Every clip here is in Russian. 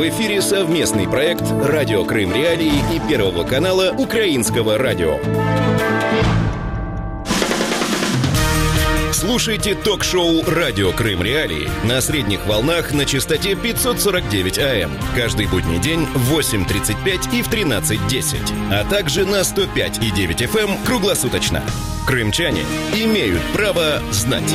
эфире совместный проект «Радио Крым Реалии» и Первого канала Украинского радио. Слушайте ток-шоу «Радио Крым Реалии» на средних волнах на частоте 549 АМ. Каждый будний день в 8:35 и в 13:10. А также на 105,9 FM круглосуточно. Крымчане имеют право знать.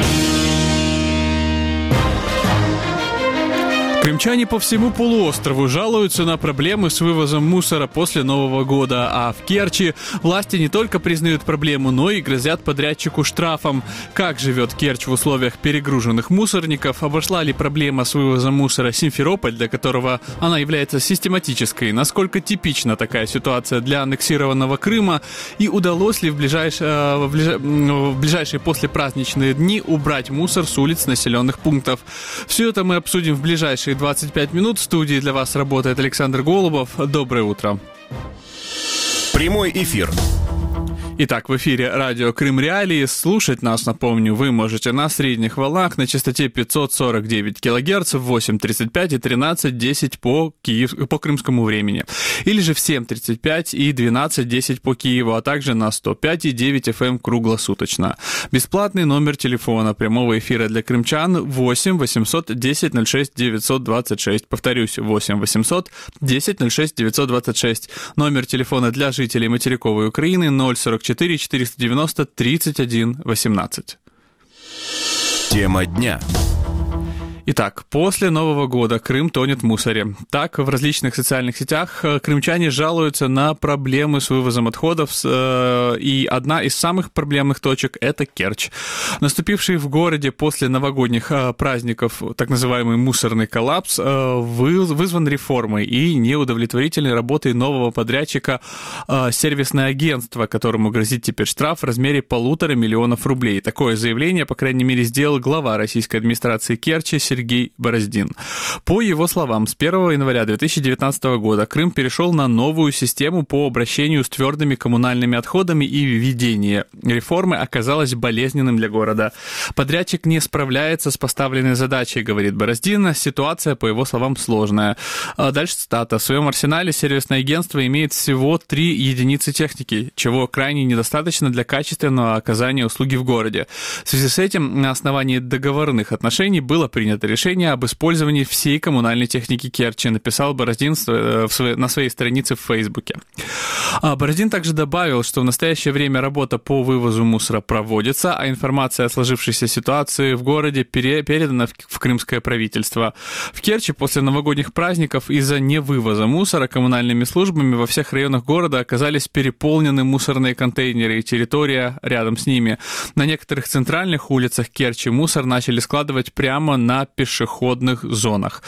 Крымчане по всему полуострову жалуются на проблемы с вывозом мусора после Нового года, а в Керчи власти не только признают проблему, но и грозят подрядчику штрафом. Как живет Керчь в условиях перегруженных мусорников? Обошла ли проблема с вывозом мусора Симферополь, для которого она является систематической? Насколько типична такая ситуация для аннексированного Крыма? И удалось ли в ближайшие послепраздничные дни убрать мусор с улиц населенных пунктов? Все это мы обсудим в ближайшие 25 минут. В студии для вас работает Александр Голубов. Доброе утро. Прямой эфир. Итак, в эфире радио Крым Реалии. Слушать нас, напомню, вы можете на средних волнах на частоте 549 кГц в 8:35 и 13:10 по крымскому времени. Или же в 7:35 и 12:10 по Киеву, а также на 105,9 FM круглосуточно. Бесплатный номер телефона прямого эфира для крымчан 8 800 10 06 926. Повторюсь, 8 800 10 06 926. Номер телефона для жителей материковой Украины 044 490 31 18. Тема дня. Итак, после Нового года Крым тонет в мусоре. Так, в различных социальных сетях крымчане жалуются на проблемы с вывозом отходов, и одна из самых проблемных точек – это Керчь. Наступивший в городе после новогодних праздников так называемый мусорный коллапс вызван реформой и неудовлетворительной работой нового подрядчика сервисное агентство, которому грозит теперь штраф в размере 1,5 миллиона рублей. Такое заявление, по крайней мере, сделал глава российской администрации Керчи Сергей Бороздин. По его словам, с 1 января 2019 года Крым перешел на новую систему по обращению с твердыми коммунальными отходами, и введение реформы оказалось болезненным для города. Подрядчик не справляется с поставленной задачей, говорит Бороздин. Ситуация, по его словам, сложная. Дальше цитата. В своем арсенале сервисное агентство имеет всего 3 единицы техники, чего крайне недостаточно для качественного оказания услуги в городе. В связи с этим на основании договорных отношений было принято решение об использовании всей коммунальной техники Керчи, написал Бороздин на своей странице в Фейсбуке. Бороздин также добавил, что в настоящее время работа по вывозу мусора проводится, а информация о сложившейся ситуации в городе передана в крымское правительство. В Керчи после новогодних праздников из-за невывоза мусора коммунальными службами во всех районах города оказались переполнены мусорные контейнеры и территория рядом с ними. На некоторых центральных улицах Керчи мусор начали складывать прямо на пешеходных зонах.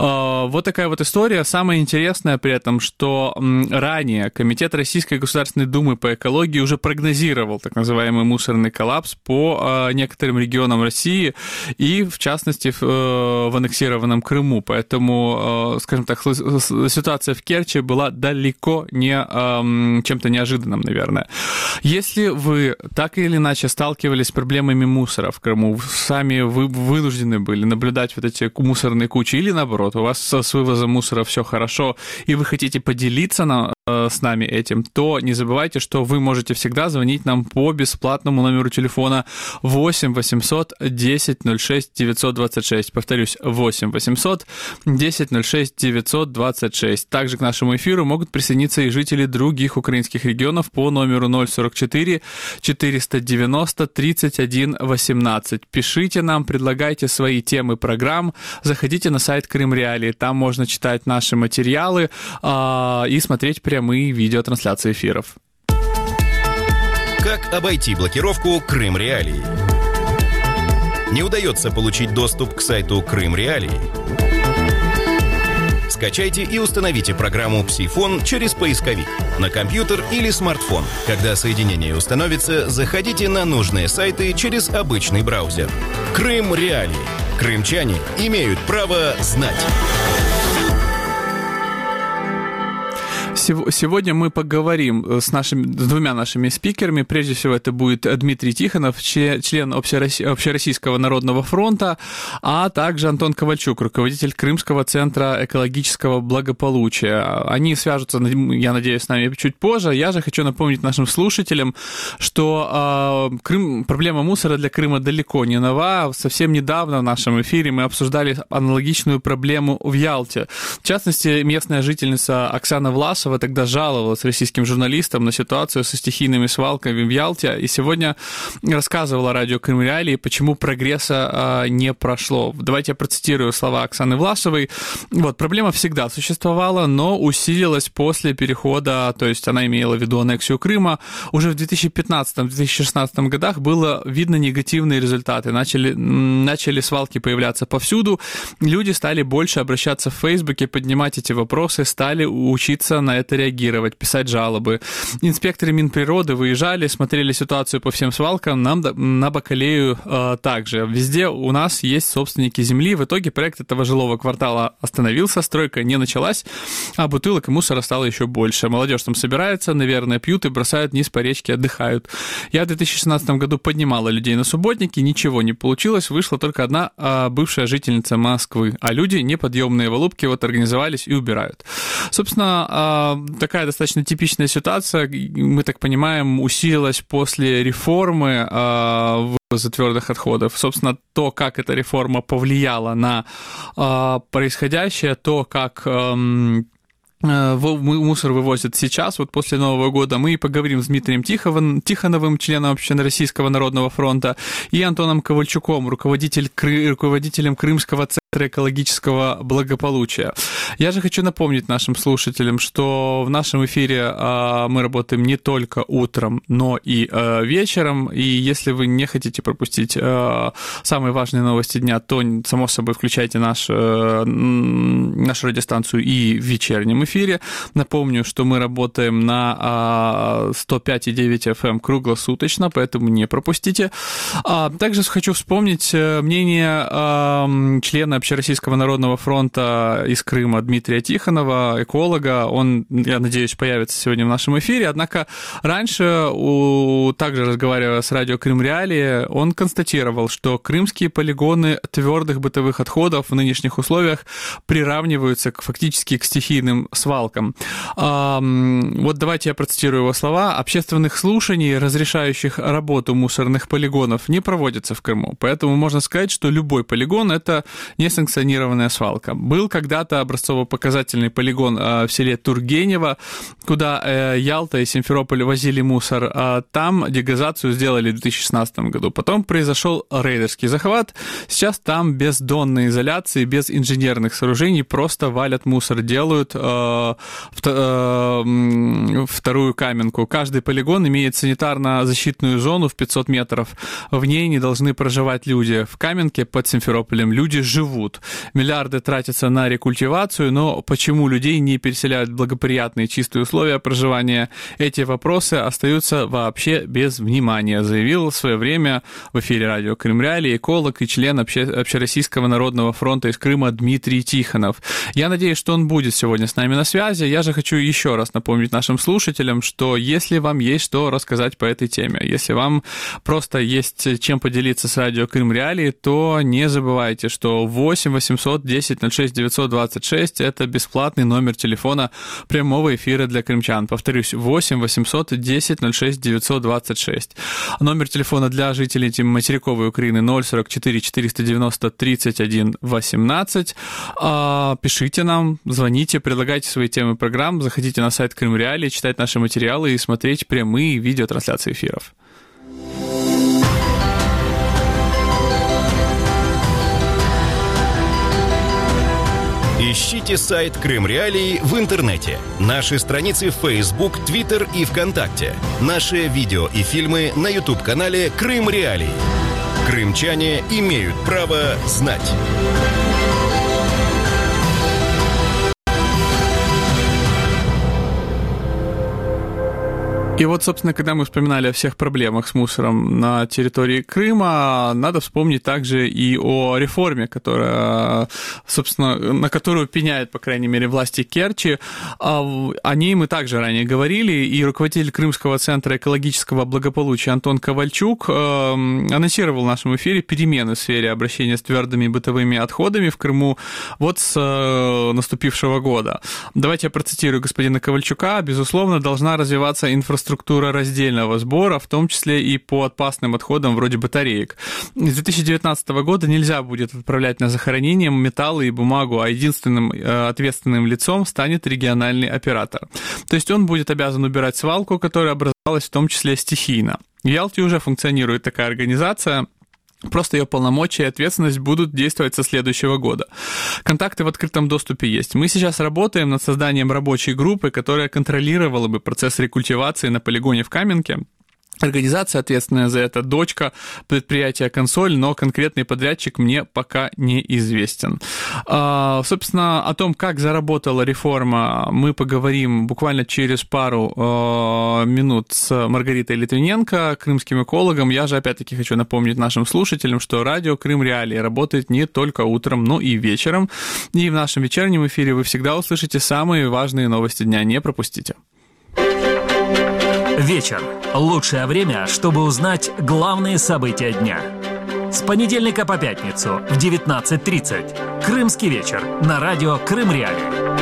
Вот такая вот история. Самое интересное при этом, что ранее Комитет Российской Государственной Думы по экологии уже прогнозировал так называемый мусорный коллапс по некоторым регионам России и, в частности, в аннексированном Крыму. Поэтому, скажем так, ситуация в Керчи была далеко не чем-то неожиданным, наверное. Если вы так или иначе сталкивались с проблемами мусора в Крыму, сами вы вынуждены были наблюдать вот эти мусорные кучи, или наоборот, у вас с вывозом мусора все хорошо, и вы хотите поделиться с нами этим, то не забывайте, что вы можете всегда звонить нам по бесплатному номеру телефона 8 800 10 06 926. Повторюсь, 8 800 10 06 926. Также к нашему эфиру могут присоединиться и жители других украинских регионов по номеру 044 490 31 18. Пишите нам, предлагайте свои темы программ, заходите на сайт Крым Реалии, там можно читать наши материалы и смотреть прямые видеотрансляции эфиров. Как обойти блокировку Крым Реалии? Не удается получить доступ к сайту Крым Реалии? Скачайте и установите программу «Псифон» через поисковик на компьютер или смартфон. Когда соединение установится, заходите на нужные сайты через обычный браузер. Крым Реалии. Крымчане имеют право знать. Сегодня мы поговорим с двумя нашими спикерами. Прежде всего, это будет Дмитрий Тихонов, член Общероссийского народного фронта, а также Антон Ковальчук, руководитель Крымского центра экологического благополучия. Они свяжутся, я надеюсь, с нами чуть позже. Я же хочу напомнить нашим слушателям, что проблема мусора для Крыма далеко не нова. Совсем недавно в нашем эфире мы обсуждали аналогичную проблему в Ялте. В частности, местная жительница Оксана Власова тогда жаловалась российским журналистам на ситуацию со стихийными свалками в Ялте, и сегодня рассказывала радио Крым Реалии, почему прогресса не прошло. Давайте я процитирую слова Оксаны Власовой. Вот, проблема всегда существовала, но усилилась после перехода, то есть она имела в виду аннексию Крыма. Уже в 2015-2016 годах было видно негативные результаты. Начали свалки появляться повсюду, люди стали больше обращаться в Фейсбуке, поднимать эти вопросы, стали учиться на это реагировать, писать жалобы. Инспекторы Минприроды выезжали, смотрели ситуацию по всем свалкам, на Бакалею также. Везде у нас есть собственники земли. В итоге проект этого жилого квартала остановился, стройка не началась, а бутылок и мусора стало еще больше. Молодежь там собирается, наверное, пьют и бросают вниз по речке, отдыхают. Я в 2016 году поднимала людей на субботники, ничего не получилось, вышла только одна бывшая жительница Москвы, а люди, неподъемные валубки, вот организовались и убирают. Собственно, такая достаточно типичная ситуация, мы так понимаем, усилилась после реформы вывоза твердых отходов. Собственно, то, как эта реформа повлияла на происходящее, то, как мусор вывозят сейчас, вот после Нового года, мы поговорим с Дмитрием Тихоновым, членом Общероссийского народного фронта, и Антоном Ковальчуком, руководителем Крымского центра экологического благополучия. Я же хочу напомнить нашим слушателям, что в нашем эфире мы работаем не только утром, но и вечером, и если вы не хотите пропустить самые важные новости дня, то, само собой, включайте нашу радиостанцию и в вечернем эфире. Напомню, что мы работаем на 105,9 FM круглосуточно, поэтому не пропустите. Также хочу вспомнить мнение члена Общероссийского народного фронта из Крыма Дмитрия Тихонова, эколога. Он, я надеюсь, появится сегодня в нашем эфире. Однако раньше, также разговаривая с радио Крым Реалии, он констатировал, что крымские полигоны твердых бытовых отходов в нынешних условиях приравниваются фактически к стихийным свалкам. Вот давайте я процитирую его слова. Общественных слушаний, разрешающих работу мусорных полигонов, не проводится в Крыму. Поэтому можно сказать, что любой полигон – это несанкционированная свалка. Был когда-то образцово-показательный полигон в селе Тургенево, куда Ялта и Симферополь возили мусор. Там дегазацию сделали в 2016 году. Потом произошел рейдерский захват. Сейчас там без донной изоляции, без инженерных сооружений просто валят мусор, делают вторую каменку. Каждый полигон имеет санитарно-защитную зону в 500 метров. В ней не должны проживать люди. В каменке под Симферополем люди живут. Миллиарды тратятся на рекультивацию, но почему людей не переселяют в благоприятные чистые условия проживания? Эти вопросы остаются вообще без внимания, заявил в свое время в эфире радио Крым Реалии эколог и член Общероссийского народного фронта из Крыма Дмитрий Тихонов. Я надеюсь, что он будет сегодня с нами на связи. Я же хочу еще раз напомнить нашим слушателям, что если вам есть что рассказать по этой теме, если вам просто есть чем поделиться с радио Крым Реалии, то не забывайте, что 8 800 10 06 926 – это бесплатный номер телефона прямого эфира для крымчан. Повторюсь, 8 800 10 06 926. Номер телефона для жителей материковой Украины 044 490 31 18. Пишите нам, звоните, предлагайте свои темы программ, заходите на сайт Крым Реалии, читать наши материалы и смотреть прямые видеотрансляции эфиров. Ищите сайт Крым Реалии в интернете, наши страницы в Facebook, Twitter и ВКонтакте, наши видео и фильмы на YouTube-канале Крым Реалии. Крымчане имеют право знать. И вот, собственно, когда мы вспоминали о всех проблемах с мусором на территории Крыма, надо вспомнить также и о реформе, которая, собственно, на которую пеняют, по крайней мере, власти Керчи. О ней мы также ранее говорили, и руководитель Крымского центра экологического благополучия Антон Ковальчук анонсировал в нашем эфире перемены в сфере обращения с твердыми бытовыми отходами в Крыму вот с наступившего года. Давайте я процитирую господина Ковальчука. «Безусловно, должна развиваться инфраструктура раздельного сбора, в том числе и по опасным отходам вроде батареек. С 2019 года нельзя будет отправлять на захоронение металлы и бумагу, а единственным ответственным лицом станет региональный оператор. То есть он будет обязан убирать свалку, которая образовалась в том числе стихийно. В Ялте уже функционирует такая организация, просто ее полномочия и ответственность будут действовать со следующего года. Контакты в открытом доступе есть. Мы сейчас работаем над созданием рабочей группы, которая контролировала бы процесс рекультивации на полигоне в Каменке. Организация, ответственная за это, дочка предприятия «Консоль», но конкретный подрядчик мне пока неизвестен». Собственно, о том, как заработала реформа, мы поговорим буквально через пару минут с Маргаритой Литвиненко, крымским экологом. Я же опять-таки хочу напомнить нашим слушателям, что радио «Крым Реалии» работает не только утром, но и вечером. И в нашем вечернем эфире вы всегда услышите самые важные новости дня. Не пропустите. Вечер. Лучшее время, чтобы узнать главные события дня. С понедельника по пятницу в 19:30. Крымский вечер на радио «Крым Реалии».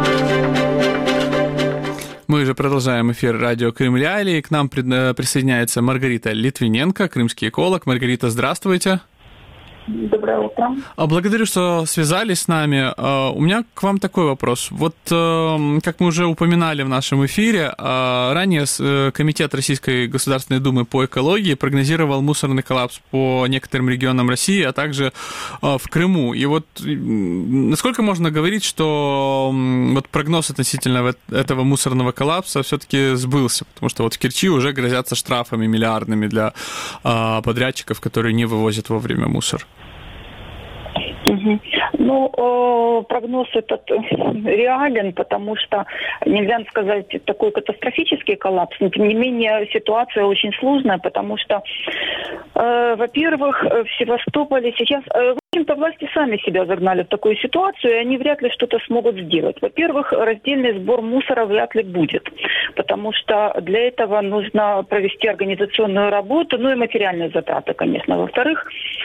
Мы же продолжаем эфир радио «Крым Реалии». К нам присоединяется Маргарита Литвиненко, крымский эколог. Маргарита, здравствуйте. Доброе утро. Благодарю, что связались с нами. У меня к вам такой вопрос. Вот, как мы уже упоминали в нашем эфире, ранее Комитет Российской Государственной Думы по экологии прогнозировал мусорный коллапс по некоторым регионам России, а также в Крыму. И вот насколько можно говорить, что вот прогноз относительно этого мусорного коллапса все-таки сбылся? Потому что вот в Керчи уже грозятся штрафами миллиардными для подрядчиков, которые не вывозят вовремя мусор. Ну, прогноз этот реален, потому что нельзя сказать такой катастрофический коллапс, но тем не менее ситуация очень сложная, потому что, во-первых, в Севастополе сейчас, в общем-то, власти сами себя загнали в такую ситуацию, и они вряд ли что-то смогут сделать. Во-первых, раздельный сбор мусора вряд ли будет, потому что для этого нужно провести организационную работу, ну и материальные затраты, конечно. Во-вторых,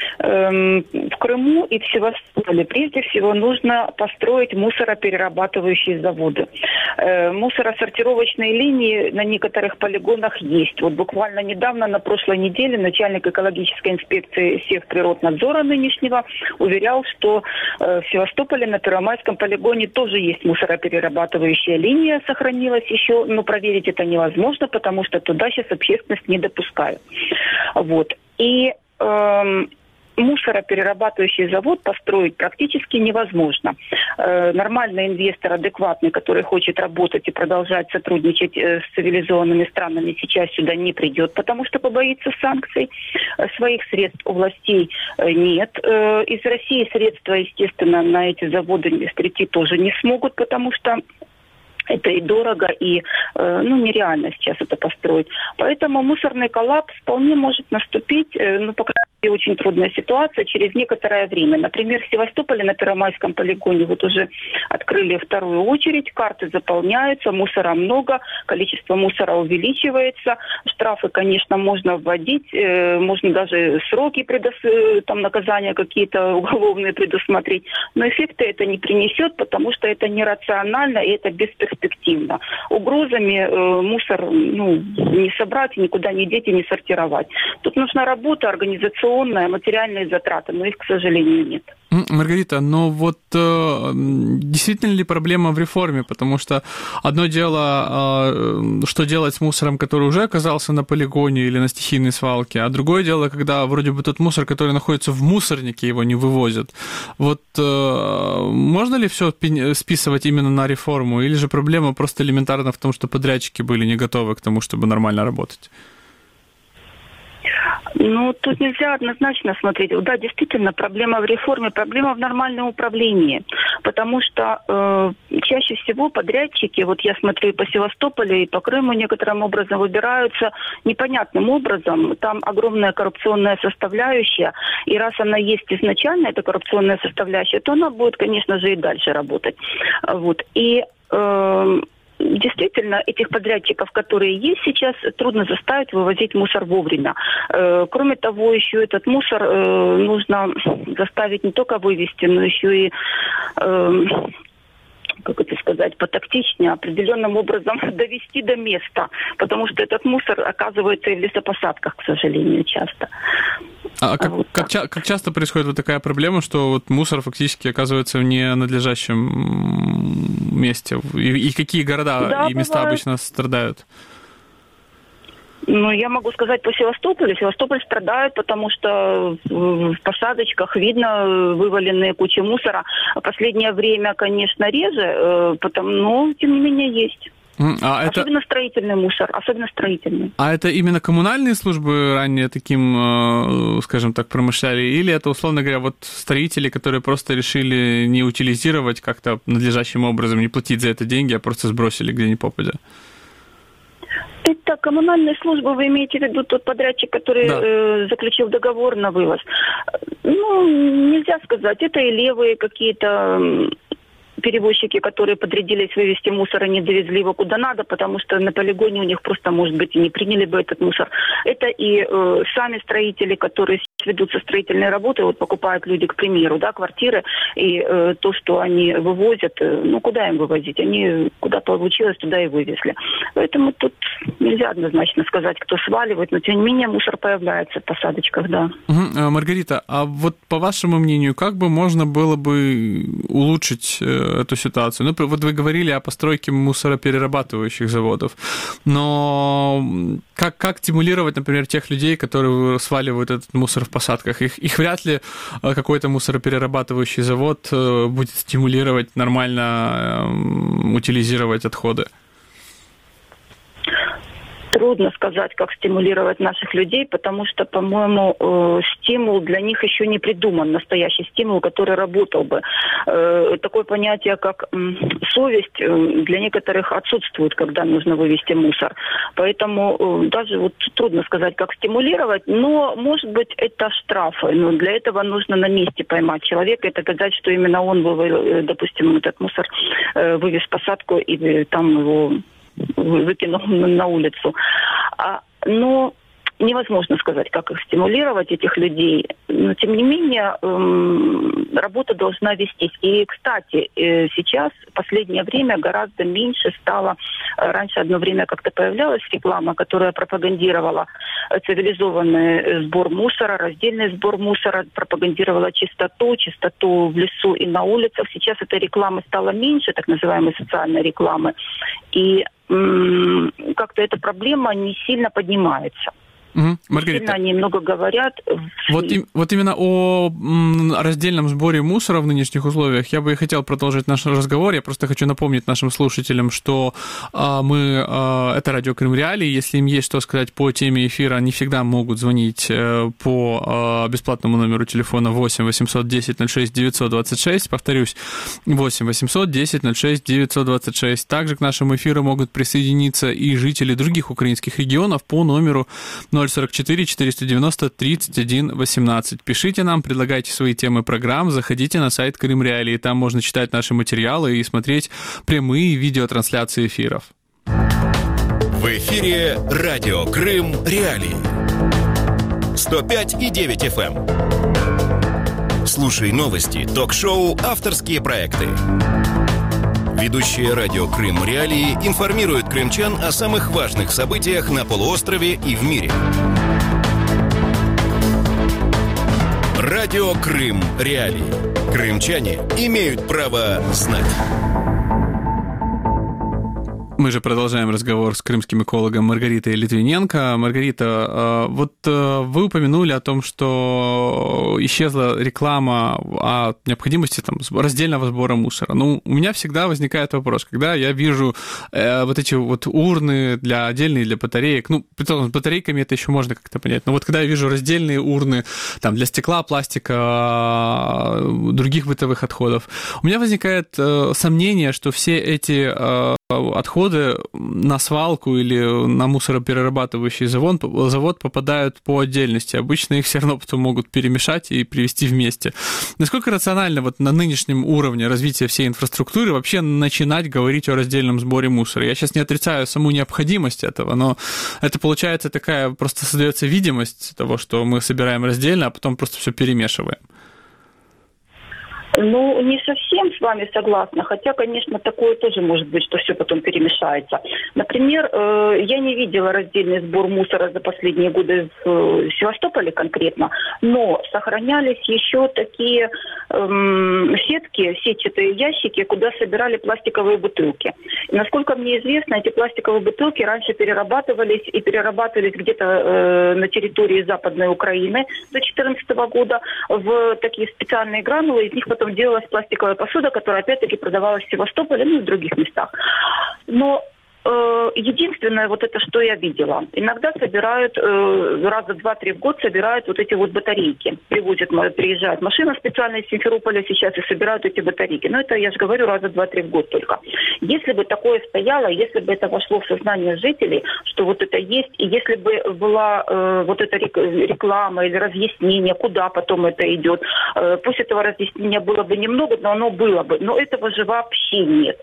в Крыму и в Севастополе прежде всего нужно построить мусороперерабатывающие заводы. Мусоросортировочные линии на некоторых полигонах есть. Вот буквально недавно, на прошлой неделе, начальник экологической инспекции Севприроднадзора нынешнего уверял, что в Севастополе на Первомайском полигоне тоже есть мусороперерабатывающая линия, сохранилась еще, но проверить это невозможно, потому что туда сейчас общественность не допускает. Вот. И мусороперерабатывающий завод построить практически невозможно. Нормальный инвестор, адекватный, который хочет работать и продолжать сотрудничать с цивилизованными странами, сейчас сюда не придет, потому что побоится санкций. Своих средств у властей нет. Из России средства, естественно, на эти заводы прийти тоже не смогут, потому что это и дорого, и нереально сейчас это построить. Поэтому мусорный коллапс вполне может наступить, по крайней мере, очень трудная ситуация через некоторое время. Например, в Севастополе на Первомайском полигоне вот уже открыли вторую очередь, карты заполняются, мусора много, количество мусора увеличивается, штрафы, конечно, можно вводить, можно даже сроки наказания какие-то уголовные предусмотреть, но эффекта это не принесет, потому что это нерационально и это бесперспективно. Угрозами мусор не собрать, никуда не деть и не сортировать. Тут нужна работа организационная, материальные затраты, но их, к сожалению, нет. Маргарита, но вот действительно ли проблема в реформе? Потому что одно дело, что делать с мусором, который уже оказался на полигоне или на стихийной свалке, а другое дело, когда вроде бы тот мусор, который находится в мусорнике, его не вывозят. Вот можно ли все списывать именно на реформу, или же проблема просто элементарно в том, что подрядчики были не готовы к тому, чтобы нормально работать? Ну, тут нельзя однозначно смотреть. Да, действительно, проблема в реформе, проблема в нормальном управлении. Потому что чаще всего подрядчики, вот я смотрю и по Севастополю, и по Крыму некоторым образом выбираются непонятным образом. Там огромная коррупционная составляющая. И раз она есть изначально, эта коррупционная составляющая, то она будет, конечно же, и дальше работать. Вот. И действительно, этих подрядчиков, которые есть сейчас, трудно заставить вывозить мусор вовремя. Кроме того, еще этот мусор нужно заставить не только вывести, но еще и, как это сказать, потактичнее, определенным образом довести до места. Потому что этот мусор оказывается и в лесопосадках, к сожалению, часто. А как часто происходит вот такая проблема, что вот мусор фактически оказывается в ненадлежащем месте? И какие города и места обычно страдают? Ну, я могу сказать по Севастополю. Севастополь страдает, потому что в посадочках видно вываленные кучи мусора. В последнее время, конечно, реже, но тем не менее есть. Особенно строительный мусор, особенно строительный. А это именно коммунальные службы ранее таким, скажем так, промышляли? Или это, условно говоря, вот строители, которые просто решили не утилизировать как-то надлежащим образом, не платить за это деньги, а просто сбросили где ни попадя? Это коммунальные службы, вы имеете в виду тот подрядчик, который заключил договор на вывоз? Ну, нельзя сказать. Это и левые какие-то перевозчики, которые подрядились вывести мусор и не довезли его куда надо, потому что на полигоне у них просто, может быть, и не приняли бы этот мусор. Это и сами строители, которые ведутся строительные работы, вот покупают люди, к примеру, да, квартиры, и то, что они вывозят, ну, куда им вывозить? Они куда получилось, туда и вывезли. Поэтому тут нельзя однозначно сказать, кто сваливает, но, тем не менее, мусор появляется в посадочках, да. Маргарита, а вот по вашему мнению, как бы можно было бы улучшить эту ситуацию? Ну, вот вы говорили о постройке мусороперерабатывающих заводов, но как стимулировать, например, тех людей, которые сваливают этот мусор в посадках? Их вряд ли какой-то мусороперерабатывающий завод будет стимулировать нормально утилизировать отходы. Трудно сказать, как стимулировать наших людей, потому что, по-моему, стимул для них еще не придуман, настоящий стимул, который работал бы. Такое понятие, как совесть, для некоторых отсутствует, когда нужно вывести мусор. Поэтому даже вот трудно сказать, как стимулировать, но, может быть, это штрафы. Но для этого нужно на месте поймать человека и доказать, что именно он, допустим, этот мусор вывез в посадку и там его выкинул на улицу. Но невозможно сказать, как их стимулировать, этих людей. Но, тем не менее, работа должна вестись. И, кстати, сейчас, в последнее время, гораздо меньше стало. Раньше одно время как-то появлялась реклама, которая пропагандировала цивилизованный сбор мусора, раздельный сбор мусора, пропагандировала чистоту в лесу и на улицах. Сейчас этой рекламы стало меньше, так называемой социальной рекламы. И как-то эта проблема не сильно поднимается. Маргарита, сильно они много говорят. Вот именно о раздельном сборе мусора в нынешних условиях я бы и хотел продолжить наш разговор. Я просто хочу напомнить нашим слушателям, что это радио Крым Реалии. Если им есть что сказать по теме эфира, они всегда могут звонить по бесплатному номеру телефона 8 810 06 926. Повторюсь, 8 810 06 926. Также к нашему эфиру могут присоединиться и жители других украинских регионов по номеру 044 490 31 18. Пишите нам, предлагайте свои темы программ, заходите на сайт Крым Реалии, там можно читать наши материалы и смотреть прямые видеотрансляции эфиров. В эфире радио Крым Реалии. 105,9 FM. Слушай новости, ток-шоу, авторские проекты. Ведущие радио Крым Реалии информируют крымчан о самых важных событиях на полуострове и в мире. Радио Крым Реалии. Крымчане имеют право знать. Мы же продолжаем разговор с крымским экологом Маргаритой Литвиненко. Маргарита, вот вы упомянули о том, что исчезла реклама о необходимости там, раздельного сбора мусора. Ну, у меня всегда возникает вопрос, когда я вижу вот эти вот урны отдельные для батареек, ну, с батарейками это еще можно как-то понять, но вот когда я вижу раздельные урны там, для стекла, пластика, других бытовых отходов, у меня возникает сомнение, что все эти отходы на свалку или на мусороперерабатывающий завод попадают по отдельности. Обычно их все равно потом могут перемешать и привезти вместе. Насколько рационально вот на нынешнем уровне развития всей инфраструктуры вообще начинать говорить о раздельном сборе мусора? Я сейчас не отрицаю саму необходимость этого, но это получается такая, просто создается видимость того, что мы собираем раздельно, а потом просто все перемешиваем. Ну, не совсем с вами согласна, хотя, конечно, такое тоже может быть, что все потом перемешается. Например, я не видела раздельный сбор мусора за последние годы в Севастополе конкретно, но сохранялись еще такие сетки, сетчатые ящики, куда собирали пластиковые бутылки. И, насколько мне известно, эти пластиковые бутылки раньше перерабатывались где-то на территории Западной Украины до 2014 года в такие специальные гранулы, из них потом делалась пластиковая посуда, которая опять-таки продавалась в Севастополе, и в других местах. Но единственное вот это, что я видела. Иногда собирают, раза 2-3 в год собирают вот эти вот батарейки. Приезжает машина специально из Симферополя сейчас и собирают эти батарейки. Но это, я же говорю, раза 2-3 в год только. Если бы такое стояло, если бы это вошло в сознание жителей, что вот это есть, и если бы была вот эта реклама или разъяснение, куда потом это идет, пусть этого разъяснения было бы немного, но оно было бы. Но этого же вообще нет.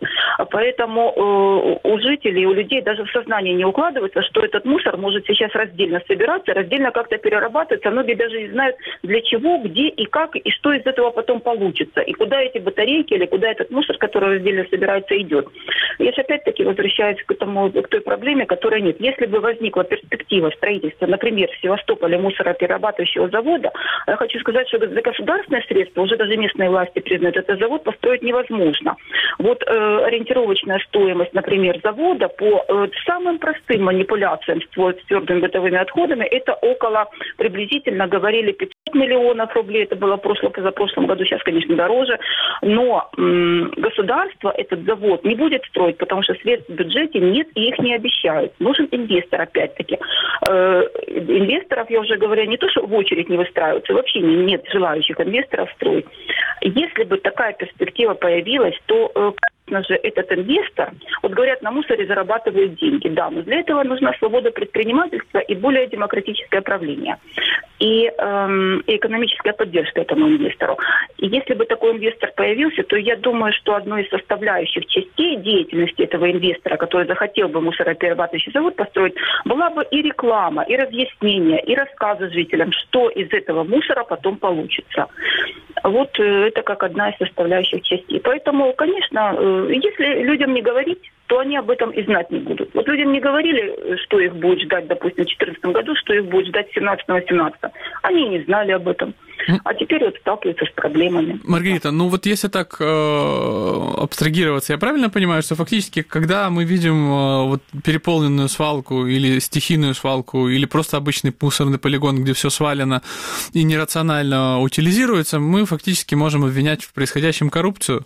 Поэтому у жителей, у людей даже в сознании не укладывается, что этот мусор может сейчас раздельно собираться, раздельно как-то перерабатываться. Многие даже не знают, для чего, где и как, и что из этого потом получится. И куда эти батарейки или куда этот мусор, который раздельно собирается, идет. Я же опять-таки возвращаюсь к той проблеме, которой нет. Если бы возникла перспектива строительства, например, в Севастополе мусороперерабатывающего завода, я хочу сказать, что за государственные средства, уже даже местные власти признают, этот завод построить невозможно. Вот ориентировочная стоимость, например, завода по самым простым манипуляциям с твердыми бытовыми отходами, это около, приблизительно говорили, 500 миллионов рублей. Это было позапрошлом году, сейчас, конечно, дороже. Но государство этот завод не будет строить, потому что средств в бюджете нет и их не обещают. Нужен инвестор, опять-таки. Инвесторов, я уже говорю, не то, что в очередь не выстраиваются, вообще нет желающих инвесторов строить. Если бы такая перспектива появилась, то же этот инвестор, вот говорят, на мусоре зарабатывают деньги. Да, но для этого нужна свобода предпринимательства и более демократическое правление. И экономическая поддержка этому инвестору. И если бы такой инвестор появился, то я думаю, что одной из составляющих частей деятельности этого инвестора, который захотел бы мусороперерабатывающий завод построить, была бы и реклама, и разъяснение, и рассказы жителям, что из этого мусора потом получится. Вот это как одна из составляющих частей. Поэтому, конечно, если людям не говорить, то они об этом и знать не будут. Вот людям не говорили, что их будет ждать, допустим, в 2014 году, что их будет ждать в 2017-2018. Они не знали об этом. А теперь вот сталкиваются с проблемами. Маргарита, ну вот если так абстрагироваться, я правильно понимаю, что фактически, когда мы видим вот переполненную свалку или стихийную свалку, или просто обычный мусорный полигон, где все свалено и нерационально утилизируется, мы фактически можем обвинять в происходящем коррупцию?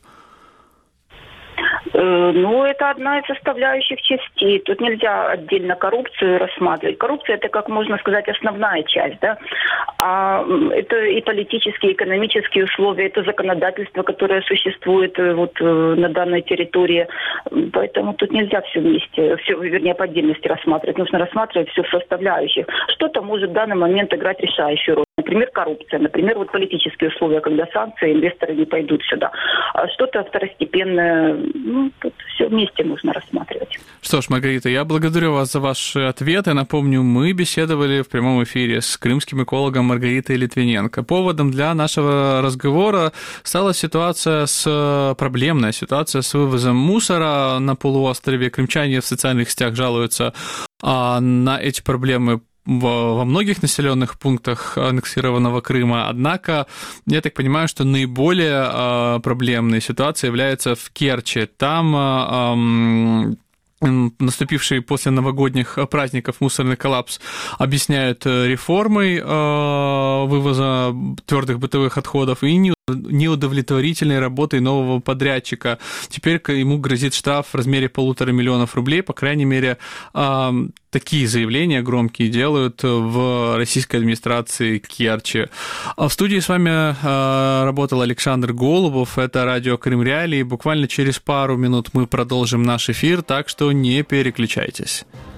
Ну, это одна из составляющих частей. Тут нельзя отдельно коррупцию рассматривать. Коррупция – это, как можно сказать, основная часть, да? А это и политические, и экономические условия, это законодательство, которое существует вот на данной территории. Поэтому тут нельзя все вместе, вернее, по отдельности рассматривать. Нужно рассматривать все в составляющих. Что-то может в данный момент играть решающую роль. Например, коррупция, например, вот политические условия, когда санкции, инвесторы не пойдут сюда. А что-то второстепенное, ну, тут все вместе нужно рассматривать. Что ж, Маргарита, я благодарю вас за ваши ответы. Напомню, мы беседовали в прямом эфире с крымским экологом Маргаритой Литвиненко. Поводом для нашего разговора стала проблемная ситуация с вывозом мусора на полуострове. Крымчане в социальных сетях жалуются на эти проблемы во многих населенных пунктах аннексированного Крыма. Однако, я так понимаю, что наиболее проблемной ситуацией является в Керчи. Там наступивший после новогодних праздников мусорный коллапс объясняют реформой вывоза твердых бытовых отходов и неудовлетворительной работой нового подрядчика. Теперь ему грозит штраф в размере 1,5 миллиона рублей. По крайней мере, такие заявления громкие делают в российской администрации Керчи. В студии с вами работал Александр Голубов. Это радио Крым Реалии. Буквально через пару минут мы продолжим наш эфир, так что не переключайтесь.